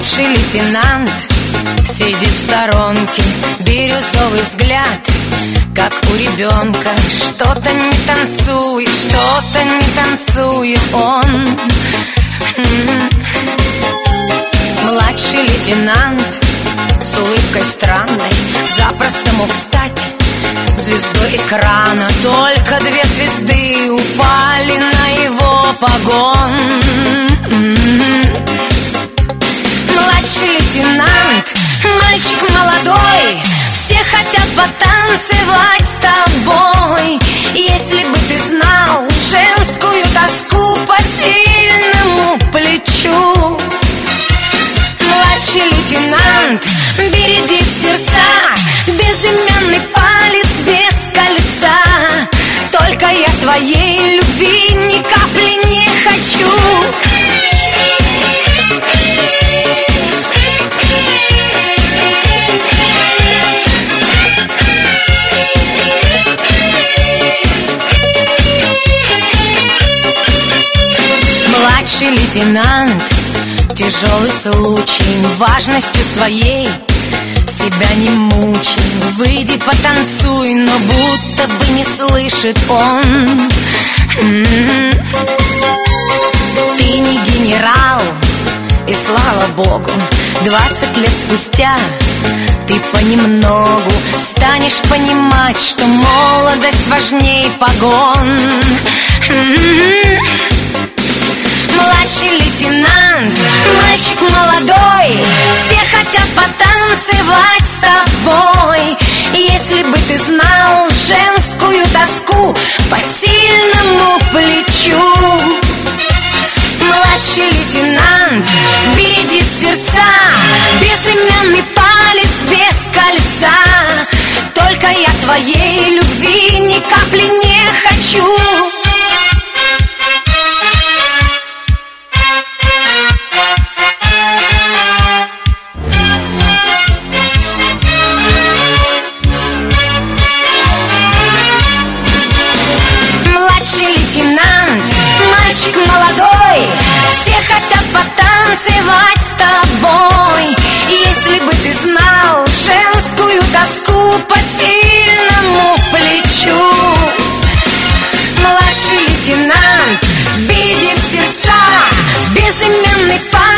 Младший лейтенант сидит в сторонке, бирюзовый взгляд, как у ребенка. Что-то не танцует, что-то не танцует он. Младший лейтенант с улыбкой странной запросто мог стать звездой экрана. Только 2 звезды упали на его погон. Младший лейтенант, мальчик молодой, все хотят потанцевать с тобой. Если бы ты знал женскую тоску по сильному плечу. Младший лейтенант, береги сердца, безымянный палец без кольца. Только я твоей любви ни капли не хочу. Младший лейтенант, тяжелый случай, важностью своей себя не мучай. Выйди потанцуй, но будто бы не слышит он. Ты не генерал, и слава богу, 20 лет спустя ты понемногу станешь понимать, что молодость важней погон. Младший лейтенант, мальчик молодой, все хотят потанцевать с тобой. Если бы ты знал женскую тоску по сильному плечу. Младший лейтенант, береги сердца, безымянный палец без кольца. Только я твоей любви ни капли не хочу. Младший лейтенант, мальчик молодой, все хотят потанцевать с тобой. Если бы ты знал женскую тоску по сильному плечу. Младший лейтенант, береги сердца, безымянный палец